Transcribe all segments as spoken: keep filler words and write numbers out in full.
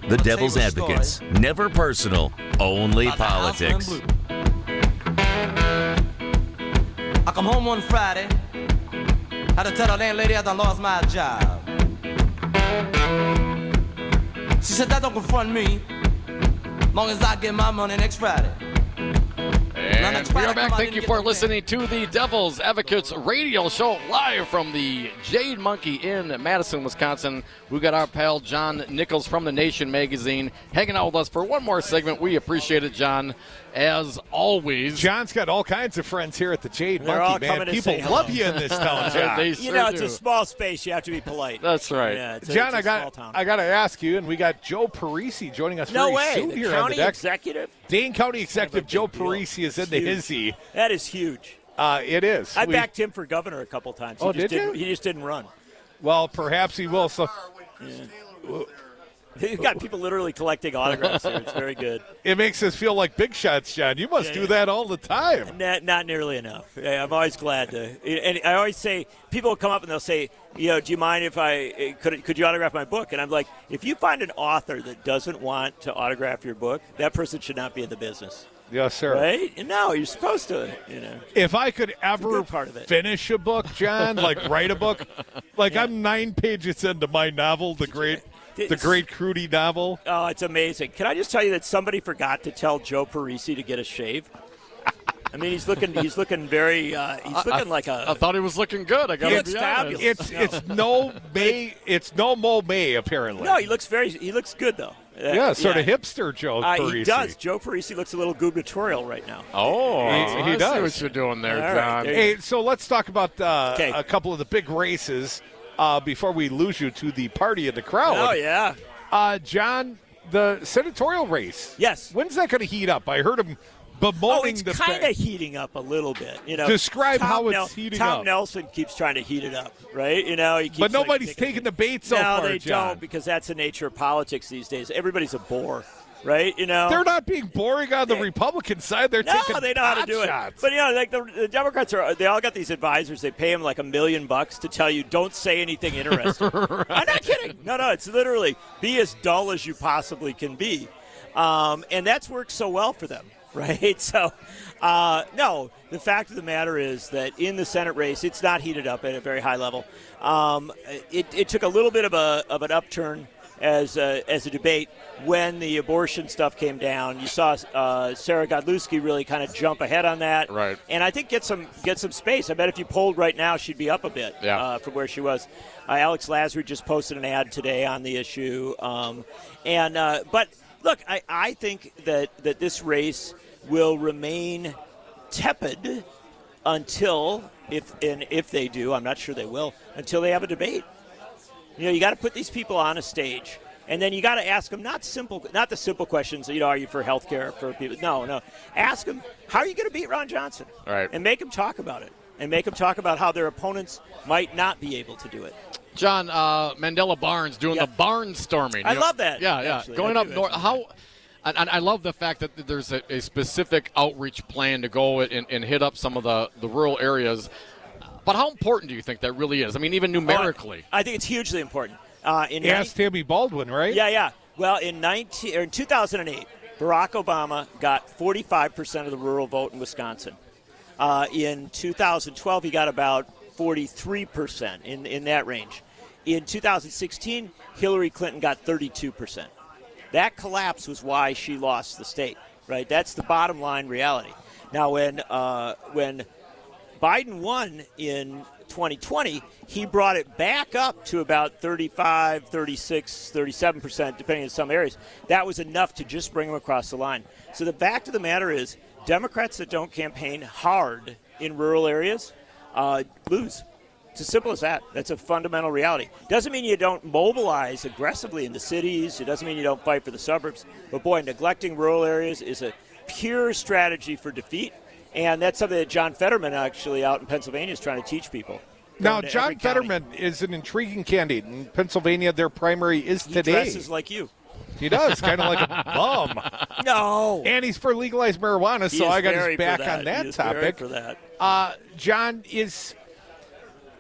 The Devil's Advocates. Never personal, only politics. I come home one Friday. Had to tell the landlady I done lost my job. She said, that don't confront me. Long as I get my money next Friday. And we are back. Thank you for listening to the Devil's Advocates radio show live from the Jade Monkey in Madison, Wisconsin. We got our pal John Nichols from The Nation magazine hanging out with us for one more segment. We appreciate it, John, as always. John's got all kinds of friends here at the Jade They're Monkey, all man. to People say love hello. you in this town, John. They You sure know, it's do. a small space. You have to be polite. That's right. Yeah, it's a, John, it's a I got small town. I got to ask you, and we got Joe Parisi joining us No very way. soon The here on the county deck. executive? Dane County Executive big Joe deal. Parisi is in It's the huge. hizzy. That is huge. Uh, it is. I We- backed him for governor a couple times. He Oh, just did you? didn't, He just didn't run. Well, perhaps he will. So He's got people literally collecting autographs here. It's very good. it makes us feel like big shots, John. You must Yeah, do yeah. that all the time. Not, not nearly enough. Yeah, I'm always glad to. And I always say, people will come up and they'll say, you know, do you mind if I could could you autograph my book? And I'm like, if you find an author that doesn't want to autograph your book, that person should not be in the business. Yes, sir. Right? And no, you're supposed to, you know. If I could ever good part of it. finish a book, John, like write a book, like Yeah. I'm nine pages into my novel, the great, the It's- great Crudy novel. Oh, it's amazing. Can I just tell you that somebody forgot to tell Joe Parisi to get a shave? I mean, he's looking he's looking very uh, he's looking like a I thought he was looking good. I got He to looks be honest. fabulous. It's it's no May, it's no Mo May apparently. No, he looks very he looks good though. Uh, yeah, sort of hipster Joe Uh, Parisi. he does. Joe Parisi looks a little gubernatorial right now. Oh, He- he I does. see what you're doing there, All right, John. there Hey, so let's talk about uh, Okay. a couple of the big races uh, before we lose you to the party of the crowd. Oh yeah. Uh, John, the senatorial race. Yes. When's that going to heat up? I heard him Oh, bemoaning it's the kind fact- of heating up a little bit. You know, Describe Tom how it's Nel- heating Tom up. Nelson keeps trying to heat it up, right? You know, he keeps But like, nobody's taking- taking the bait so no, far, they John. don't, because that's the nature of politics these days. Everybody's a bore, right? You know, They're not being boring on the They- Republican side. They're no, taking they know how to pot do shots. it. But you know, like the, the Democrats are—they all got these advisors. They pay them like a million bucks to tell you don't say anything interesting. I'm not kidding. No, no, it's literally be as dull as you possibly can be, um, and that's worked so well for them, right? So, uh, no, the fact of the matter is that in the Senate race, it's not heated up at a very high level. Um, it, it took a little bit of a of an upturn as a, as a debate when the abortion stuff came down. You saw uh, Sarah Godlewski really kind of jump ahead on that, Right. and I think get some get some space. I bet if you polled right now, she'd be up a bit Yeah. uh, from where she was. Uh, Alex Lazary just posted an ad today on the issue, um, and uh, but look, I, I think that that this race will remain tepid until if and if they do, I'm not sure they will, until they have a debate. You know, you got to put these people on a stage, and then you got to ask them not simple, not the simple questions. You know, are you for health care for people? No, no. Ask them, how are you going to beat Ron Johnson? All right. And make them talk about it, and make them talk about how their opponents might not be able to do it. John, uh, Mandela Barnes doing Yeah. the barnstorming. I You know- love that, Yeah, yeah. actually. Going I up do, north. actually. How? And, and I love the fact that there's a, a specific outreach plan to go and, and hit up some of the, the rural areas. But how important do you think that really is? I mean, even numerically. I think it's hugely important. Uh, in Ask Tammy Baldwin, right? Yeah, yeah. Well, in nineteen or in two thousand eight, Barack Obama got forty-five percent of the rural vote in Wisconsin. Uh, in two thousand twelve, he got about forty-three percent in in that range. In two thousand sixteen, Hillary Clinton got thirty-two percent. That collapse was why she lost the state. Right? That's the bottom line reality. Now, when uh, when Biden won in twenty twenty, he brought it back up to about thirty-five, thirty-six, thirty-seven percent, depending on some areas. That was enough to just bring him across the line. So the fact of the matter is, Democrats that don't campaign hard in rural areas uh, lose. It's as simple as that. That's a fundamental reality. Doesn't mean you don't mobilize aggressively in the cities. It doesn't mean you don't fight for the suburbs. But, boy, neglecting rural areas is a pure strategy for defeat. And that's something that John Fetterman actually out in Pennsylvania is trying to teach people. Now, Going to John every county. Fetterman is an intriguing candidate. In Pennsylvania, their primary is He today. dresses like you. He does, kind of like a bum. No. And he's for legalized marijuana, He so is I got very his for back that. on that He is very topic. for that. Uh, John, is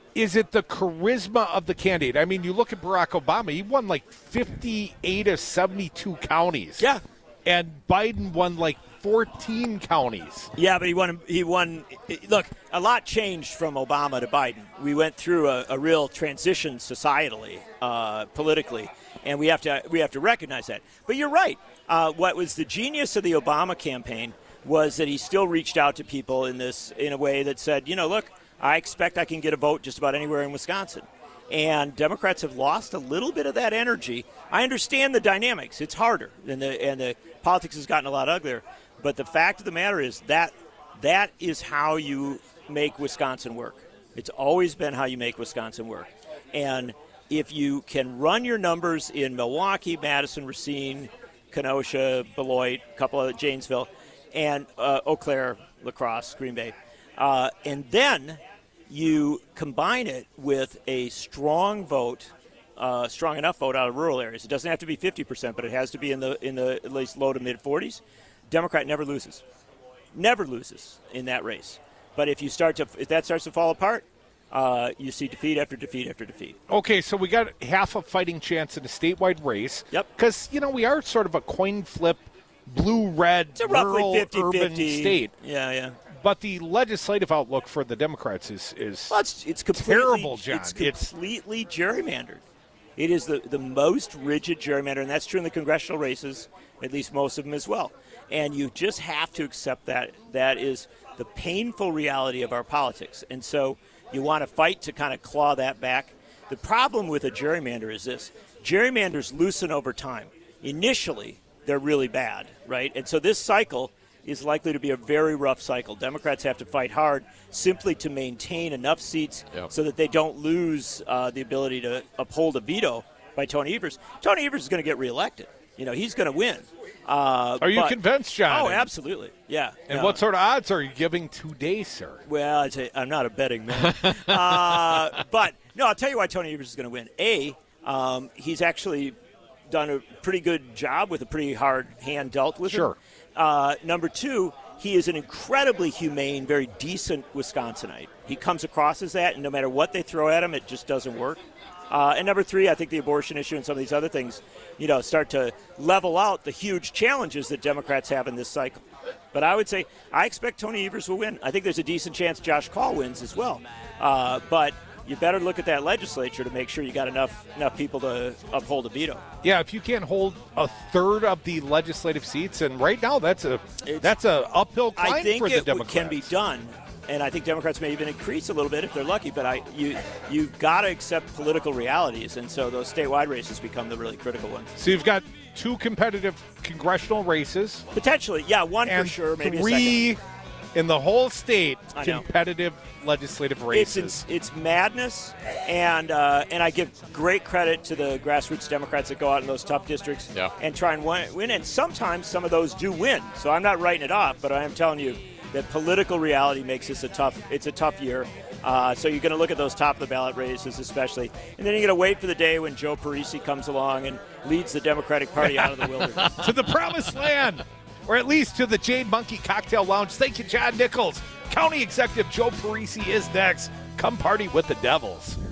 Is it the charisma of the candidate? I mean, you look at Barack Obama, he won like fifty-eight of seventy-two counties. Yeah. And Biden won like fourteen counties. Yeah, but he won. He won. Look, a lot changed from Obama to Biden. We went through a, a real transition societally, uh, politically, and we have to we have to recognize that. But you're right. Uh, what was the genius of the Obama campaign was that he still reached out to people in this in a way that said, you know, look, I expect I can get a vote just about anywhere in Wisconsin. And Democrats have lost a little bit of that energy. I understand the dynamics. It's harder, and the and the politics has gotten a lot uglier. But the fact of the matter is that that is how you make Wisconsin work. It's always been how you make Wisconsin work. And if you can run your numbers in Milwaukee, Madison, Racine, Kenosha, Beloit, a couple of Janesville, and uh, Eau Claire, La Crosse, Green Bay, uh, and then you combine it with a strong vote, uh, strong enough vote out of rural areas. It doesn't have to be fifty percent, but it has to be in the in the at least low to mid forties. Democrat never loses, never loses in that race. But if you start to if that starts to fall apart, uh, you see defeat after defeat after defeat. Okay, so we got half a fighting chance in a statewide race. Yep. Because you know we are sort of a coin flip, blue-red, It's a roughly rural, fifty-fifty urban state. Yeah, yeah. But the legislative outlook for the Democrats is is Well, it's, it's completely, terrible, John. It's completely gerrymandered. It is the, the most rigid gerrymander, and that's true in the congressional races, at least most of them as well. And you just have to accept that. That is the painful reality of our politics. And so you want to fight to kind of claw that back. The problem with a gerrymander is this. Gerrymanders loosen over time. Initially, they're really bad, right? And so this cycle is likely to be a very rough cycle. Democrats have to fight hard simply to maintain enough seats yep. so that they don't lose uh, the ability to uphold a veto by Tony Evers. Tony Evers is going to get reelected. You know, he's going to win. Uh, are you but, convinced, John? Oh, absolutely. Yeah. And no. what sort of odds are you giving today, sir? Well, I'd say I'm not a betting man. uh, but, no, I'll tell you why Tony Evers is going to win. A, um, he's actually done a pretty good job with a pretty hard hand dealt with Sure. him. Uh, number two, he is an incredibly humane, very decent Wisconsinite. He comes across as that, and no matter what they throw at him, it just doesn't work. Uh, and number three, I think the abortion issue and some of these other things, you know, start to level out the huge challenges that Democrats have in this cycle. But I would say I expect Tony Evers will win. I think there's a decent chance Josh Kaul wins as well. Uh, but you better look at that legislature to make sure you got enough enough people to uphold a veto. Yeah, if you can't hold a third of the legislative seats, and right now that's a It's, that's a uphill climb I think for the it Democrats. can be done, and I think Democrats may even increase a little bit if they're lucky. But I you you've got to accept political realities, and so those statewide races become the really critical ones. So you've got two competitive congressional races, Potentially, yeah, one and for sure, maybe a three second. in the whole state I know. competitive legislative It's races. it's madness, and uh, and I give great credit to the grassroots Democrats that go out in those tough districts Yeah. and try and win, win. And sometimes some of those do win. So I'm not writing it off, but I am telling you that political reality makes this a tough. It's a tough year. Uh, so you're going to look at those top of the ballot races, especially, and then you're going to wait for the day when Joe Parisi comes along and leads the Democratic Party out of the wilderness. To the promised land, or at least to the Jade Monkey Cocktail Lounge. Thank you, John Nichols. County Executive Joe Parisi is next. Come party with the Devils.